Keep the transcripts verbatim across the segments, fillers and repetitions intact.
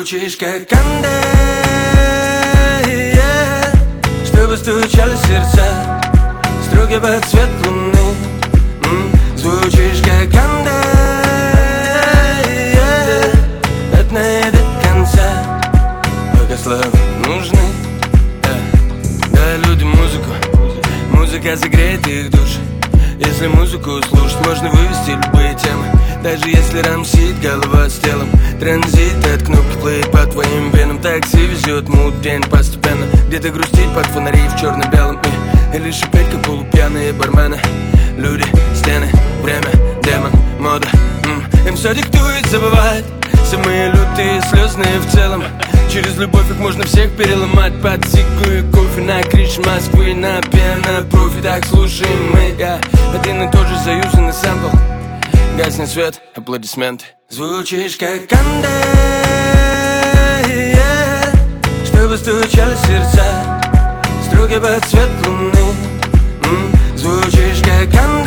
Звучишь как Канде, yeah. Чтобы стучали сердца струги под цвет луны. mm. Звучишь как Канде, yeah. От на до конца, пока слова нужны. yeah. Да, люди музыку, музыка согреет их души. Если музыку слушать, можно вывести любые темы. Даже если рамсит голова с телом. Транзит от кнопки плей по твоим венам. Такси везет мут день постепенно. Где-то грустить под фонари в черно-белом и, или шипеть, как полупьяные бармены. Люди, стены, время, демон, мода. М-м. Им все диктует, забывает. Самые лютые, слезные в целом. Через любовь их можно всех переломать. Под сику и кофе на крыше Москвы, на пиано профи. Так слушаем мы, я один и тот же заюзанный сэмпл. Гаснет свет, аплодисменты. Звучишь как Канде, yeah. Чтобы стучали сердца струги под цвет луны. mm. Звучишь как Канде,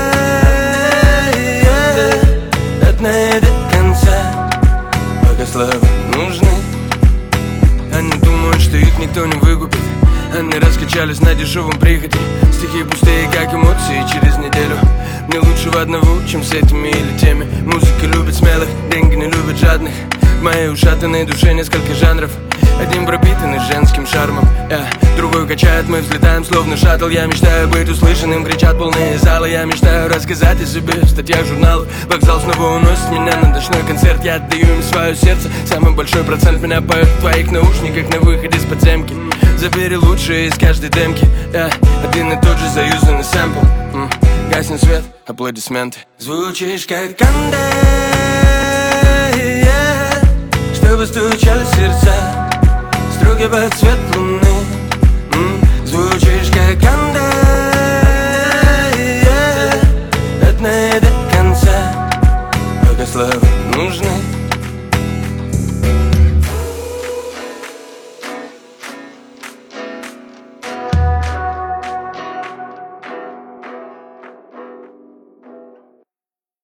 yeah. От на до конца, пока слова нужны. Они думают, что их никто не выкупит. Они раскачались на дешевом прихоти. Стихи пустые, как эмоции через неделю. Мне лучше одного, чем с этими или теми. Музыка любит смелых, деньги не любят жадных. В моей ушатанной душе несколько жанров. Один пропитанный женским шармом, yeah. Другой качает, мы взлетаем словно шаттл. Я мечтаю быть услышанным, кричат полные залы. Я мечтаю рассказать о себе в статьях журналов. Вокзал снова уносит меня на ночной концерт. Я отдаю им свое сердце. Самый большой процент меня поет в твоих наушниках на выходе с подземки. Забери лучшее из каждой демки, yeah. Один и тот же заюзанный сэмпл. mm. Гаснет свет, аплодисменты. Звучишь как Канде, yeah. Чтобы стучали сердца струги под цвет луны.